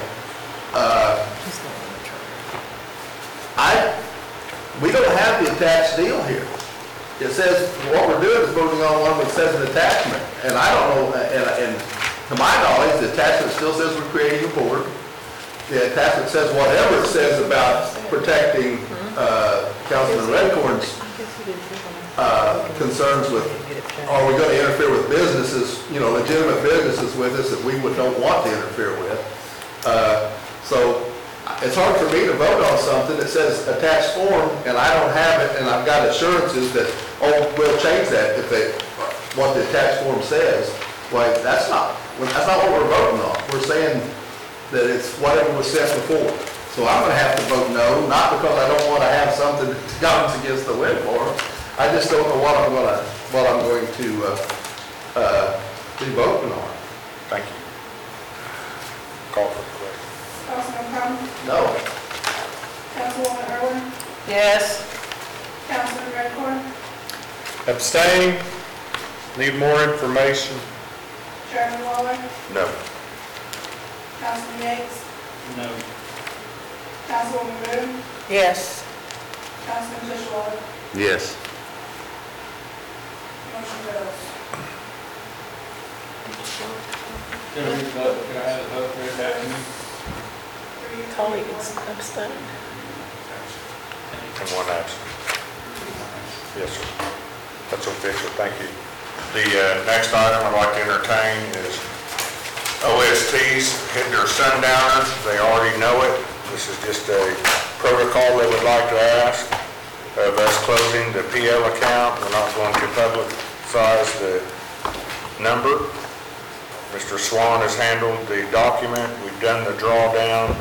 we don't have the attached deal here. It says, what we're doing is voting on one that says an attachment. And I don't know, and to my knowledge, the attachment still says we're creating a board. The attachment says whatever it says about protecting Councilman Redcorn's concerns with, are we going to interfere with businesses, you know, legitimate businesses with us that we don't want to interfere with. So it's hard for me to vote on something that says attached form, and I don't have it, and I've got assurances that, oh, we'll change that if what the attached form says. Well, that's not what we're voting on. We're saying that it's whatever was sent before. So I'm going to have to vote no, not because I don't want to have something that comes against the wind farm. I just don't know what I'm going to be voting on. Thank you. Call for the question. Councilman Crum, No. Councilwoman Irwin, Yes. Councilman Redcorn, Abstain? Need more information? Chairman Waller, No. Councilman Yates, No. Councilwoman Boone, Yes. Councilman Tishwala. Yes. Motion goes. Can I vote, can I have a vote for it back to me? Tony abstained. And one absent. Yes, sir. That's official, thank you. The next item I'd like to entertain is OSTs hit their sundowners. They already know it. This is just a protocol they would like to ask of us closing the PL account. We're not going to publicize the number. Mr. Swan has handled the document. We've done the drawdown.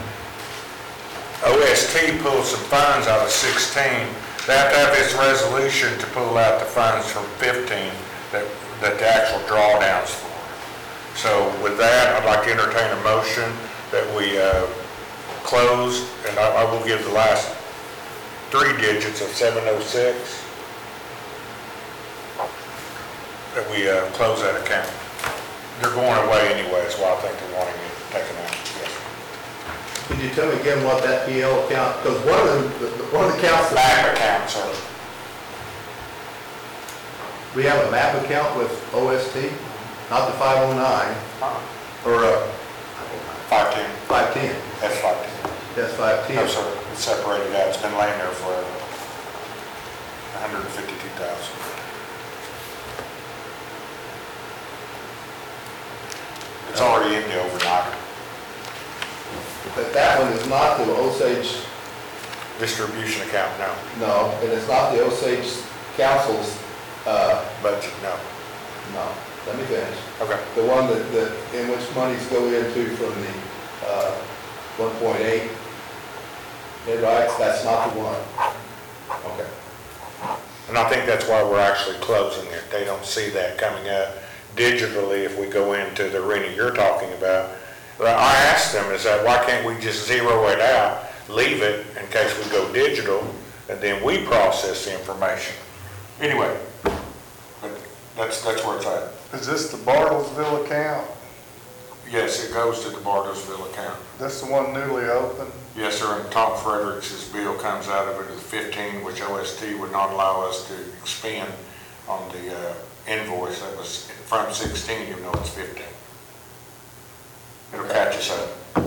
OST pulled some funds out of 16. They have to have this resolution to pull out the funds from 15 that the actual drawdown's for. So with that, I'd like to entertain a motion that we close, and I will give the last 3 digits of 706, that we close that account. They're going away anyway, that's why I think they're wanting it taken out. Yes. Could you tell me again what that PL account, because one of the accounts, Back account, sir. we have a MAP account with OST, not the 509, or 510. 510. That's 510. That's 510. No, sir, it's separated out. It's been laying there forever. 152,000. It's already in the overnight. But that one is not the Osage, Distribution account, no. no, and it's not the Osage Council's, Budget, no. no, let me finish. Okay. The one that in which monies go into from the 1.8, mid rights, that's not the one. Okay. And I think that's why we're actually closing it. They don't see that coming up digitally if we go into the arena you're talking about. But I asked them, is that why can't we just zero it out, leave it in case we go digital, and then we process the information? Anyway, but that's where it's at. Is this the Bartlesville account? Yes, it goes to the Bartlesville account. That's the one newly opened? Yes, sir, and Tom Fredericks' bill comes out of it as 15, which OST would not allow us to expend on the invoice that was from 16, you know it's 15. It'll catch us up.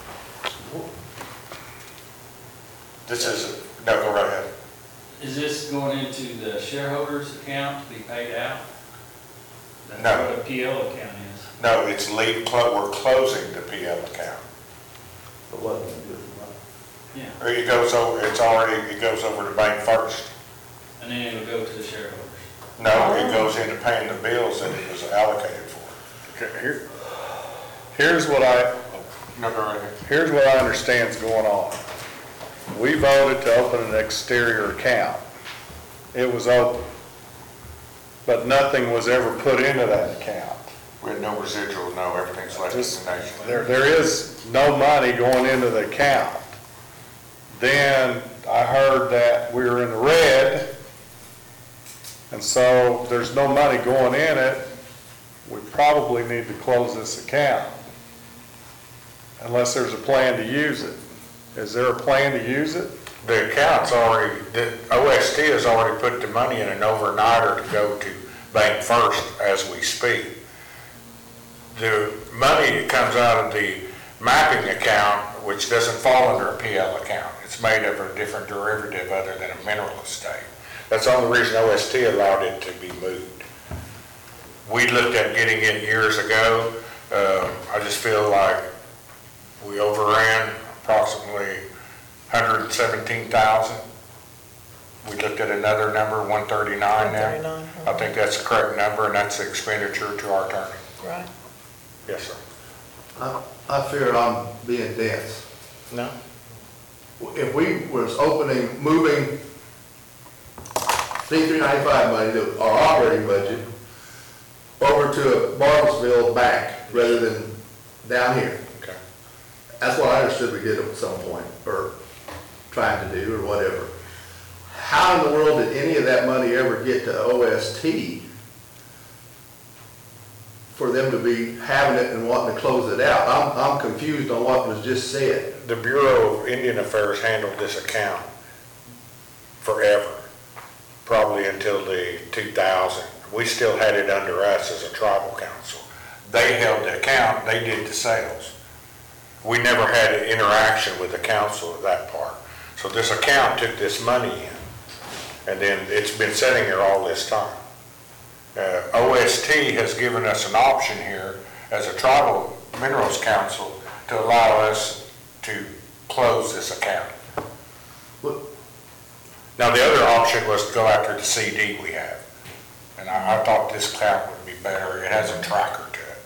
This is, no, go right ahead. Is this going into the shareholders account to be paid out? No. That's what a PL account is. No, it's we're closing the PL account. But what do we do? Yeah, It goes over, it goes over to Bank First. and then it'll go to the shareholders. No, it goes into paying the bills that it was allocated for. Okay, here's what No, go right ahead. here's what I understand is going on. We voted to open an exterior account. It was open, but nothing was ever put into that account. We had no residual, no, everything's left in the nation. There is no money going into the account. Then I heard that we were in the red, and so there's no money going in it. We probably need to close this account, unless there's a plan to use it. Is there a plan to use it? The account's already, the OST has already put the money in an overnighter to go to Bank First as we speak. The money that comes out of the mapping account, which doesn't fall under a PL account, it's made of a different derivative other than a mineral estate. That's the only reason OST allowed it to be moved. We looked at getting it years ago. I just feel like we overran approximately 117,000. We looked at another number, 139 now. 139, I think that's the correct number, and that's the expenditure to our attorney. Right. Yes, sir. I fear I'm being dense. No? If we was moving C-395 money, our operating budget, over to Bartlesville bank rather than down here. Okay. That's what I understood we did at some point, or trying to do, or whatever. How in the world did any of that money ever get to OST for them to be having it and wanting to close it out? I'm confused on what was just said. The Bureau of Indian Affairs handled this account forever, probably until the 2000. We still had it under us as a tribal council. They held the account, they did the sales. We never had an interaction with the council at that part. So this account took this money in, and then it's been sitting here all this time. OST has given us an option here as a tribal minerals council to allow us to close this account. Look, Now, the other option was to go after the CD we have. And I thought this account would be better. It has a tracker to it.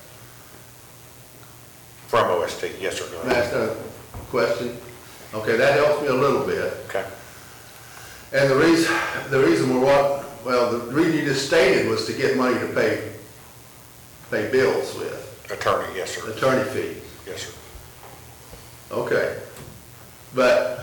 From OST, yes, sir, go can I ahead. ask a question? Okay, that helps me a little bit. Okay. And the reason the reason you just stated was to get money to pay bills with, Attorney, yes, sir. attorney fees. Yes, sir. Okay. But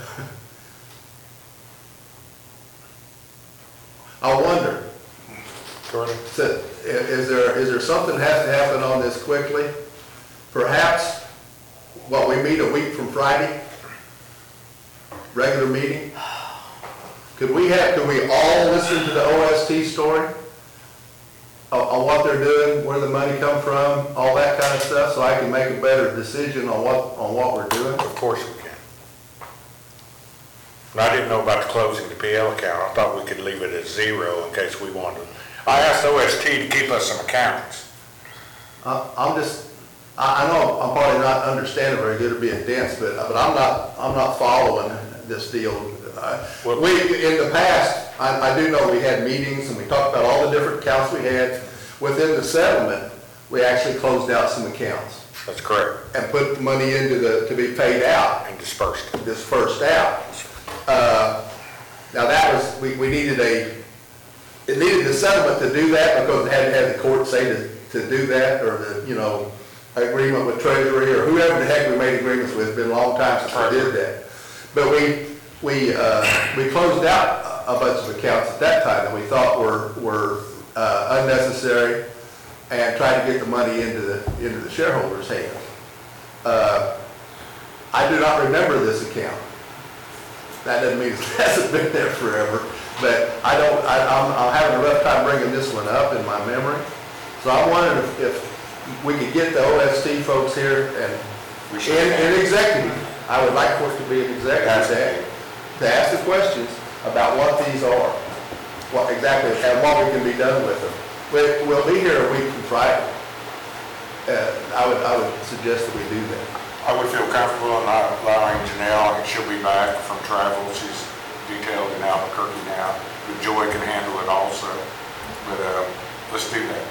I wonder, Go ahead. is there something has to happen on this quickly? Perhaps, we meet a week from Friday? Regular meeting? Could we all listen to the OST story? On what they're doing, where the money come from, all that kind of stuff, so I can make a better decision on what we're doing? Of course we can. And I didn't know about the closing the PL account. I thought we could leave it at zero in case we wanted. I asked OST to keep us some accounts. I know I'm probably not understanding very good at being dense, but I'm not following this deal. In the past, I do know we had meetings and we talked about all the different accounts we had. Within the settlement, we actually closed out some accounts That's correct. and put money into to be paid out, And dispersed. dispersed out. Now that was, we needed it needed the settlement to do that because it had to have the court say to do that, or agreement with Treasury or whoever the heck we made agreements with. It's been a long time since we did that. But we closed out a bunch of accounts at that time that we thought were unnecessary, and tried to get the money into the shareholders' hands. I do not remember this account. That doesn't mean it hasn't been there forever. but I'm having a rough time bringing this one up in my memory. So I'm wondering if we could get the OST folks here and, We should in have. executive, I would like for it to be an executive to ask the questions about what these are, what exactly, and what we can be done with them. We'll be here a week from Friday. I would suggest that we do that. I would feel comfortable in not allowing Janelle, and she'll be back from travel, she's detailed in Albuquerque now, but Joy can handle it also. But, let's do that,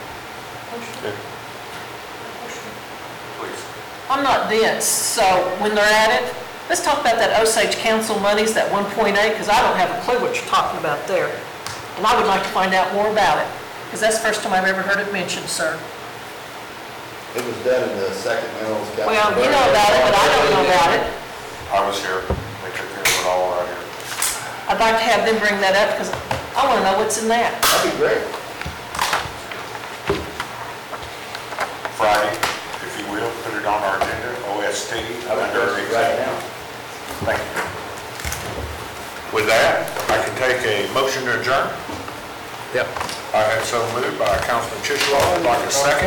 please. I'm not dense, so when they're at it, let's talk about that Osage Council monies, that 1.8, because I don't have a clue what you're talking about there. And I would like to find out more about it, because that's the first time I've ever heard it mentioned, sir. It was done in the second minerals. Well, you know about it, but I don't know about it. I was here, they took care of it all right here. I'd like to have them bring that up, because I want to know what's in that. That'd be great. Friday, if you will, put it on our agenda, OST, I would under do it right now. Thank you. With that, I can take a motion to adjourn. Yep. I have so moved by Councilman Tishwell, I'd like a second.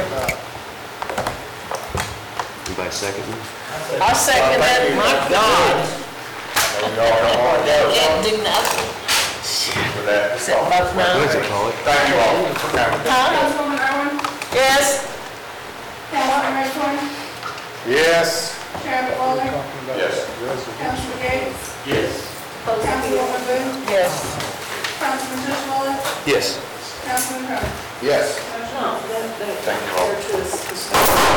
Anybody second? I second Thank it, you. my God. I know y'all don't want to go. Can't do nothing. With that, Except both What now. is it called? thank you all for coming. Huh? Councilwoman Irwin, Yes? Councilman Redcorn, Yes. Chairman Bowler, Yes. Councilman Yates, Yes. Councilwoman Booth, Yes. Councilman Tishwell, Yes. Councilman Kirk. Yes. Thank you all.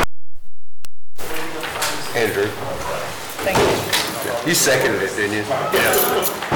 Andrew, Thank you. you seconded it, didn't you? Yeah.